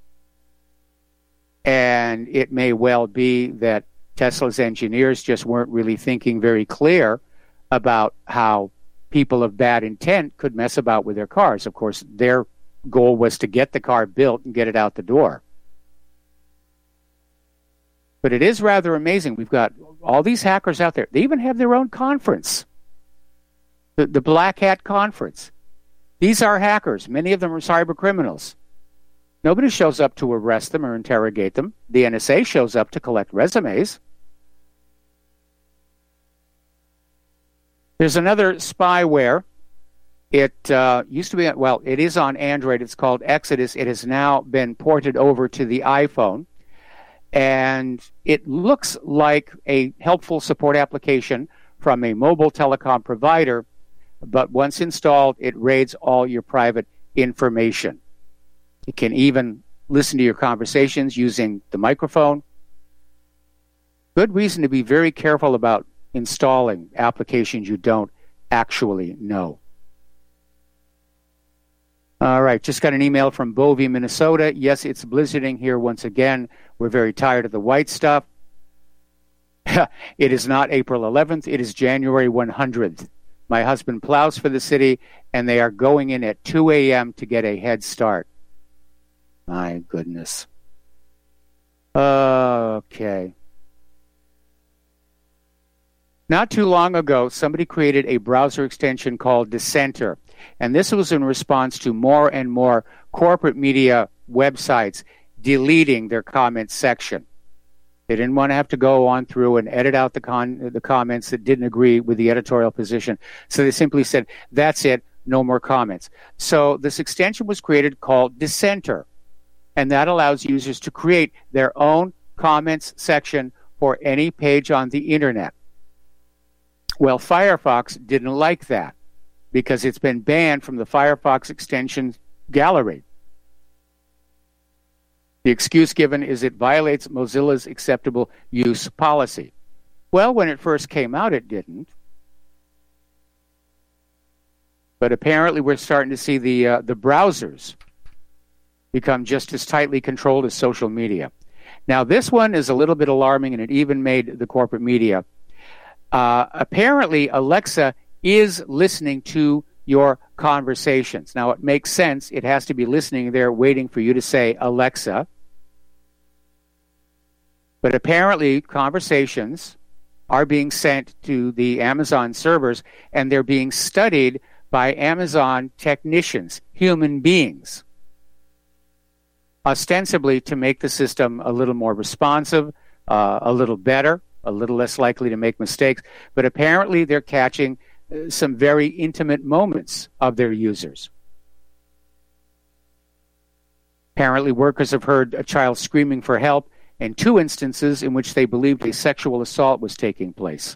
And it may well be that Tesla's engineers just weren't really thinking very clear about how people of bad intent could mess about with their cars. Of course, their goal was to get the car built and get it out the door. But it is rather amazing. We've got all these hackers out there. They even have their own conference, the, the Black Hat Conference. These are hackers. Many of them are cyber criminals. Nobody shows up to arrest them or interrogate them. The N S A shows up to collect resumes. There's another spyware. It uh, used to be, well, it is on Android. It's called Exodus. It has now been ported over to the iPhone. And it looks like a helpful support application from a mobile telecom provider, but once installed, it raids all your private information. It can even listen to your conversations using the microphone. Good reason to be very careful about installing applications you don't actually know. All right, just got an email from Bovey, Minnesota. Yes, it's blizzarding here once again. We're very tired of the white stuff. It is not April eleventh. It is January one hundredth. My husband plows for the city, and they are going in at two a.m. to get a head start. My goodness. Okay. Not too long ago, somebody created a browser extension called Dissenter. And this was in response to more and more corporate media websites deleting their comments section. They didn't want to have to go on through and edit out the con- the comments that didn't agree with the editorial position. So they simply said, that's it, no more comments. So this extension was created called Dissenter, and that allows users to create their own comments section for any page on the internet. Well, Firefox didn't like that because it's been banned from the Firefox extension gallery. The excuse given is it violates Mozilla's acceptable use policy. Well, when it first came out, it didn't. But apparently we're starting to see the uh, the browsers become just as tightly controlled as social media. Now, this one is a little bit alarming, and it even made the corporate media. Uh, apparently, Alexa is listening to your conversations. Now, it makes sense. It has to be listening there, waiting for you to say, Alexa. But apparently, conversations are being sent to the Amazon servers, and they're being studied by Amazon technicians, human beings, ostensibly to make the system a little more responsive, uh, a little better, a little less likely to make mistakes. But apparently, they're catching some very intimate moments of their users. Apparently, workers have heard a child screaming for help in two instances in which they believed a sexual assault was taking place.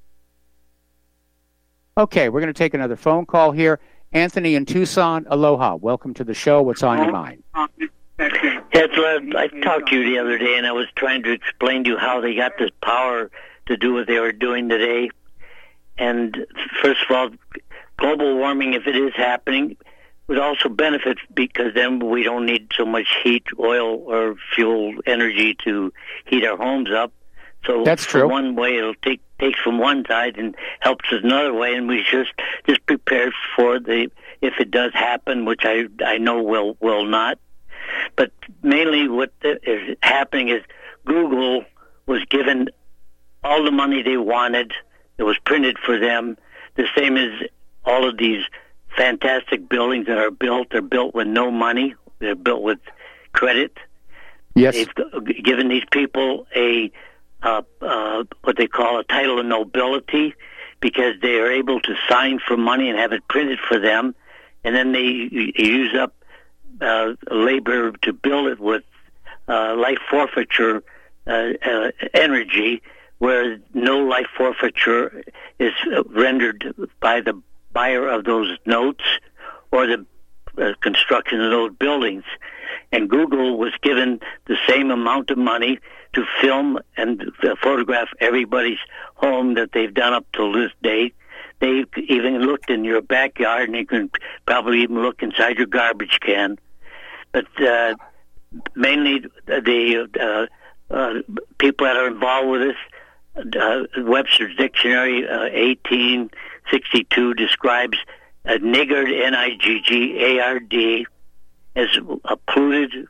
Okay, we're going to take another phone call here. Anthony in Tucson, aloha. Welcome to the show. What's on your mind? Yes, I talked to you the other day, and I was trying to explain to you how they got this power to do what they were doing today. And first of all, global warming, if it is happening, would also benefit because then we don't need so much heat, oil, or fuel energy to heat our homes up. So that's true. One way it'll take takes from one side and helps us another way, and we just just prepare for the if it does happen, which I I know will will not. But mainly what is happening is Google was given all the money they wanted. It was printed for them. The same as all of these fantastic buildings that are built. They're built with no money. They're built with credit. Yes. They've given these people a uh, uh, what they call a title of nobility because they are able to sign for money and have it printed for them, and then they use up uh, labor to build it with uh, life forfeiture uh, uh, energy, where no life forfeiture is rendered by the buyer of those notes or the uh, construction of those buildings. And Google was given the same amount of money to film and uh, photograph everybody's home that they've done up till this day. They even looked in your backyard, and you can probably even look inside your garbage can. But uh, mainly the uh, uh, people that are involved with this, uh, Webster's Dictionary uh, eighteen sixty-two describes a niggard, N I G G A R D, as a polluted,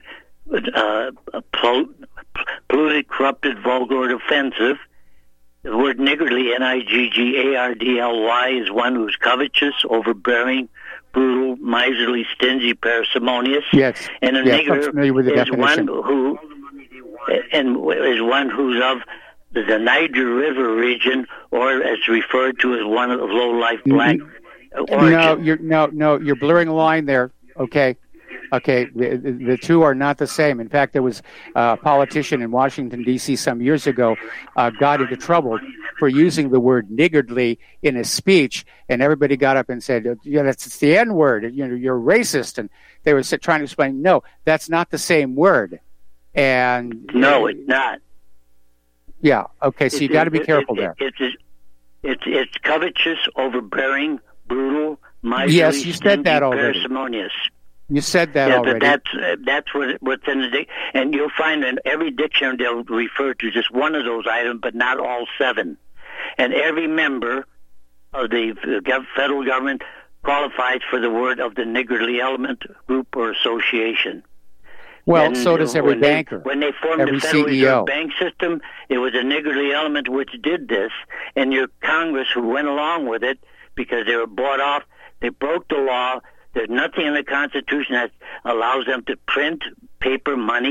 uh, a polluted, corrupted, vulgar, or offensive. The word niggardly, N I G G A R D L Y, is one who's covetous, overbearing, brutal, miserly, stingy, parsimonious. Yes. And a yes, nigger is one who, and is one who's of the Niger River region, or as referred to as one of the low-life black mm-hmm. origin. No, you're no, no, you're blurring a line there. Okay, okay, the, the, the two are not the same. In fact, there was a politician in Washington D C some years ago uh, got into trouble for using the word niggardly in his speech, and everybody got up and said, "Yeah, that's it's the N word. You know, you're racist." And they were trying to explain, "No, that's not the same word." And no, it's not. Yeah. Okay. So you got to be careful it, it, there. It's it's it's covetous, overbearing, brutal, miserly, yes, you said that already. Parsimonious. You said that yeah, already. But that's uh, that's what what's in the dic- and you'll find in every dictionary they'll refer to just one of those items, but not all seven. And every member of the federal government qualifies for the word of the niggardly element, group, or association. Well, and so does every when banker. They, when they formed every the Federal C E O. Reserve Bank system, it was a niggardly element which did this, and your Congress who went along with it because they were bought off, they broke the law. There's nothing in the Constitution that allows them to print paper money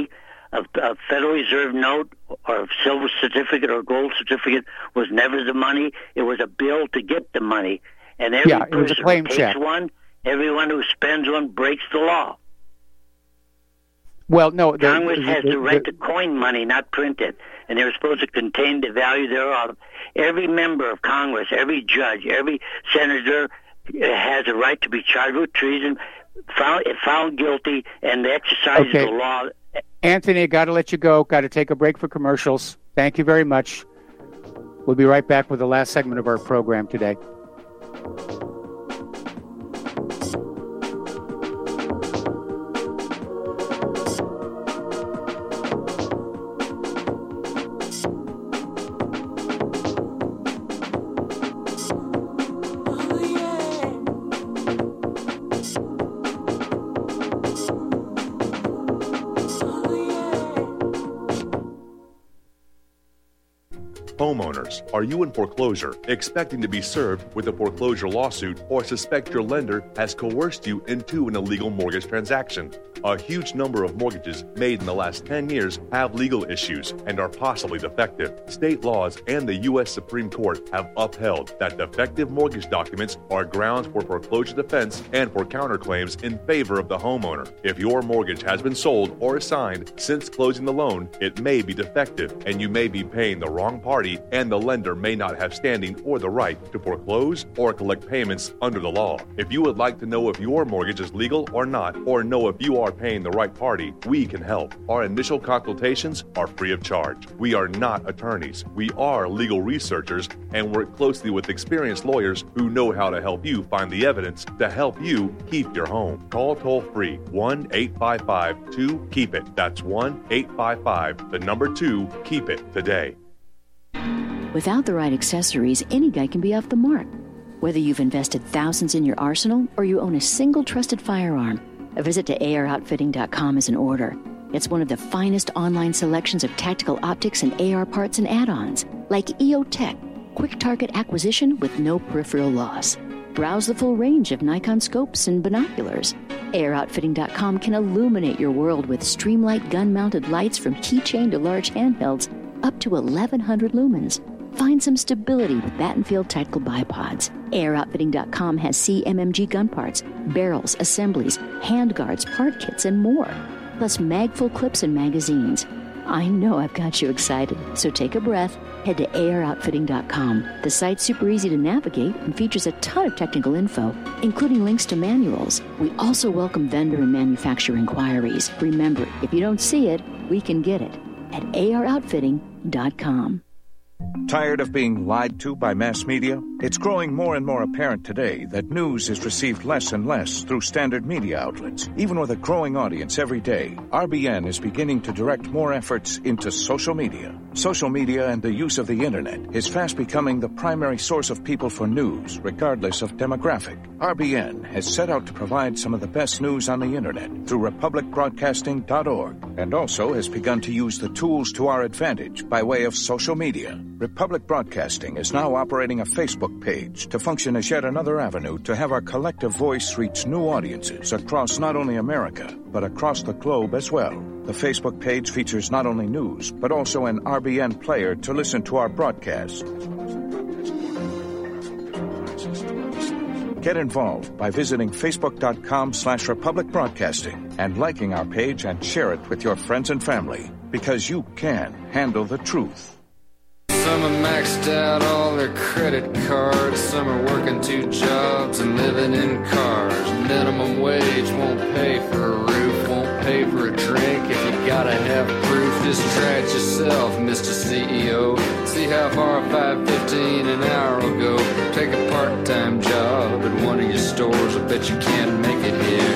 A, a Federal Reserve note or a silver certificate or gold certificate was never the money. It was a bill to get the money. And every yeah, it was a person claim who takes check. one, everyone who spends one breaks the law. Well, no. The, Congress the, has the, the right the, to coin money, not print it. And they're supposed to contain the value thereof. Every member of Congress, every judge, every senator has a right to be charged with treason, found, found guilty, and exercises okay. the law. Anthony, got to let you go. Got to take a break for commercials. Thank you very much. We'll be right back with the last segment of our program today. Homeowners, are you in foreclosure, expecting to be served with a foreclosure lawsuit, or suspect your lender has coerced you into an illegal mortgage transaction? A huge number of mortgages made in the last ten years have legal issues and are possibly defective. State laws and the U S Supreme Court have upheld that defective mortgage documents are grounds for foreclosure defense and for counterclaims in favor of the homeowner. If your mortgage has been sold or assigned since closing the loan, it may be defective and you may be paying the wrong party, and the lender may not have standing or the right to foreclose or collect payments under the law. If you would like to know if your mortgage is legal or not, or know if you are paying the right party, we can help. Our initial consultations are free of charge. We are not attorneys. We are legal researchers and work closely with experienced lawyers who know how to help you find the evidence to help you keep your home. Call toll-free one eight five five two keep it. That's one eight five five, the number two, keep it today. Without the right accessories, any guy can be off the mark. Whether you've invested thousands in your arsenal or you own a single trusted firearm, a visit to A R outfitting dot com is in order. It's one of the finest online selections of tactical optics and A R parts and add-ons, like E O Tech, quick target acquisition with no peripheral loss. Browse the full range of Nikon scopes and binoculars. A R outfitting dot com can illuminate your world with Streamlight gun-mounted lights from keychain to large handhelds up to eleven hundred lumens. Find some stability with Battenfield Tactical Bipods. A R outfitting dot com has C M M G gun parts, barrels, assemblies, handguards, part kits, and more. Plus magful clips and magazines. I know I've got you excited, so take a breath. Head to A R outfitting dot com. The site's super easy to navigate and features a ton of technical info, including links to manuals. We also welcome vendor and manufacturer inquiries. Remember, if you don't see it, we can get it at A R outfitting dot com. Tired of being lied to by mass media? It's growing more and more apparent today that news is received less and less through standard media outlets. Even with a growing audience every day, R B N is beginning to direct more efforts into social media. Social media and the use of the internet is fast becoming the primary source of people for news, regardless of demographic. R B N has set out to provide some of the best news on the internet through republic broadcasting dot org, and also has begun to use the tools to our advantage by way of social media. Republic Broadcasting is now operating a Facebook page to function as yet another avenue to have our collective voice reach new audiences across not only America, but across the globe as well. The Facebook page features not only news, but also an R B N player to listen to our broadcast. Get involved by visiting facebook.com slash Republic Broadcasting and liking our page and share it with your friends and family, because you can handle the truth. Some are maxed out all their credit cards. Some are working two jobs and living in cars. Minimum wage won't pay for a roof, won't pay for a drink. If you gotta have proof, just try it yourself, Mister C E O. See how far five fifteen an hour will go. Take a part-time job at one of your stores. I bet you can't make it here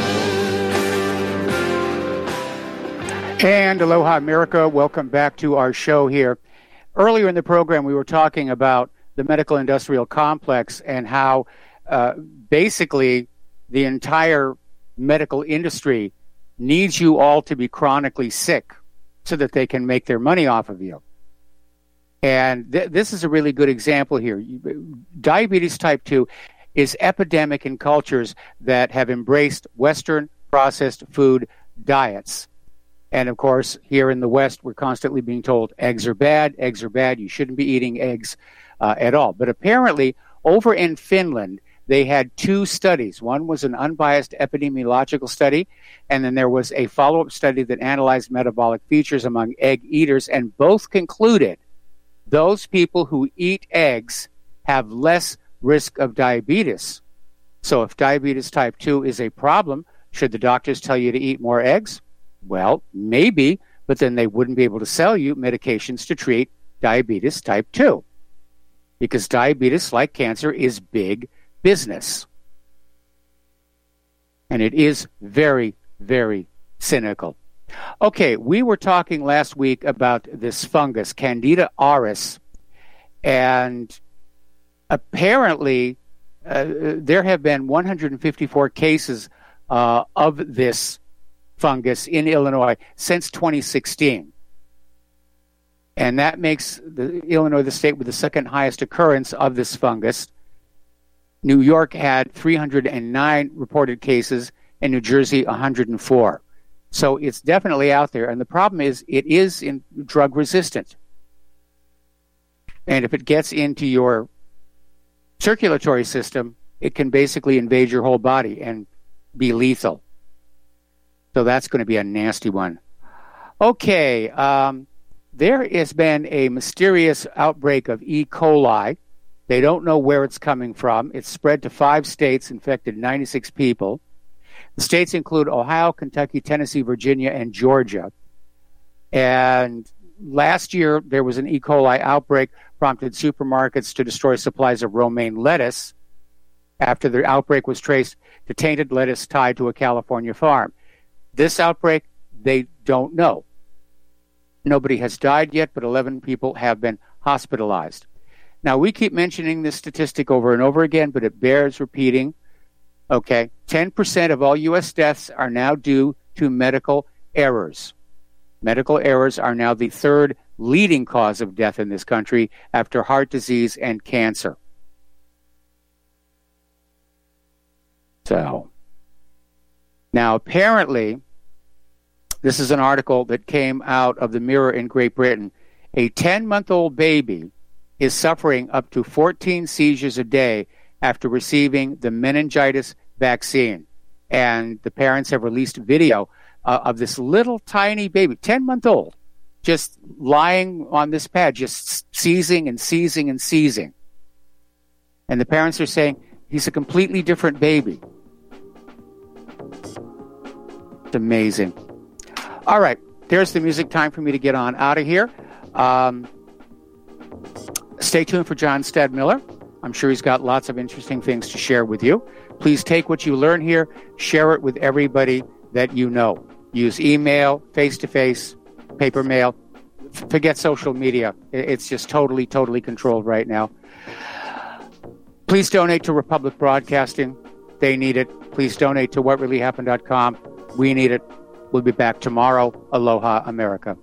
anymore. And aloha, America. Welcome back to our show here. Earlier in the program, we were talking about the medical industrial complex and how uh, basically the entire medical industry needs you all to be chronically sick so that they can make their money off of you. And th- this is a really good example here. Diabetes type two is epidemic in cultures that have embraced Western processed food diets. And, of course, here in the West, we're constantly being told eggs are bad, eggs are bad, you shouldn't be eating eggs uh, at all. But apparently, over in Finland, they had two studies. One was an unbiased epidemiological study, and then there was a follow-up study that analyzed metabolic features among egg eaters, and both concluded those people who eat eggs have less risk of diabetes. So if diabetes type two is a problem, should the doctors tell you to eat more eggs? Well, maybe, but then they wouldn't be able to sell you medications to treat diabetes type two. Because diabetes, like cancer, is big business. And it is very, very cynical. Okay, we were talking last week about this fungus, Candida auris, and apparently uh, there have been one hundred fifty-four cases uh, of this fungus in Illinois since twenty sixteen. And that makes the, Illinois the state with the second highest occurrence of this fungus. New York had three hundred nine reported cases, and New Jersey one hundred four. So it's definitely out there. And the problem is it is in drug resistant. And if it gets into your circulatory system, it can basically invade your whole body and be lethal. So that's going to be a nasty one. Okay, um, there has been a mysterious outbreak of E. coli. They don't know where it's coming from. It's spread to five states, infected ninety-six people. The states include Ohio, Kentucky, Tennessee, Virginia, and Georgia. And last year, there was an E. coli outbreak, prompted supermarkets to destroy supplies of romaine lettuce after the outbreak was traced to tainted lettuce tied to a California farm. This outbreak, they don't know. Nobody has died yet, but eleven people have been hospitalized. Now, we keep mentioning this statistic over and over again, but it bears repeating. Okay, ten percent of all U S deaths are now due to medical errors. Medical errors are now the third leading cause of death in this country after heart disease and cancer. So, now apparently, this is an article that came out of the Mirror in Great Britain. A ten-month-old baby is suffering up to fourteen seizures a day after receiving the meningitis vaccine. And the parents have released video uh, of this little tiny baby, ten-month-old, just lying on this pad, just seizing and seizing and seizing. And the parents are saying, he's a completely different baby. It's amazing. All right, there's the music. Time for me to get on out of here. Um, stay tuned for John Stadmiller. I'm sure he's got lots of interesting things to share with you. Please take what you learn here, share it with everybody that you know. Use email, face-to-face, paper mail. Forget social media. It's just totally, totally controlled right now. Please donate to Republic Broadcasting. They need it. Please donate to what really happened dot com. We need it. We'll be back tomorrow. Aloha, America.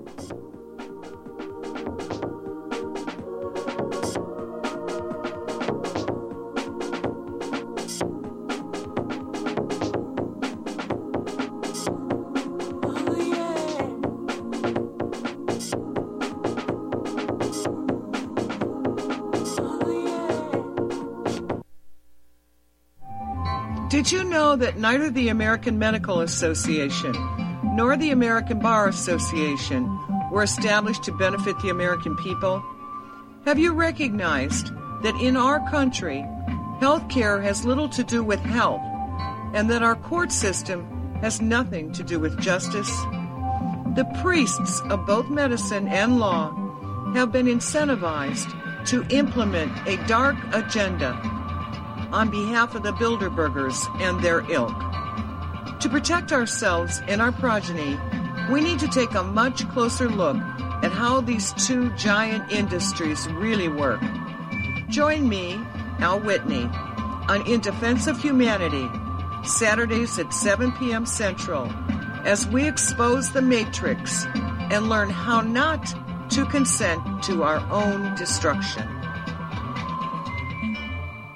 Did you know that neither the American Medical Association nor the American Bar Association were established to benefit the American people? Have you recognized that in our country, health care has little to do with health, and that our court system has nothing to do with justice? The priests of both medicine and law have been incentivized to implement a dark agenda on behalf of the Bilderbergers and their ilk. To protect ourselves and our progeny, we need to take a much closer look at how these two giant industries really work. Join me, Al Whitney, on In Defense of Humanity, Saturdays at seven p.m. Central, as we expose the Matrix and learn how not to consent to our own destruction.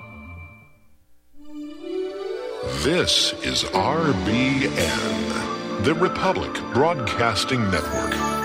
This is R B N, The Republic Broadcasting Network.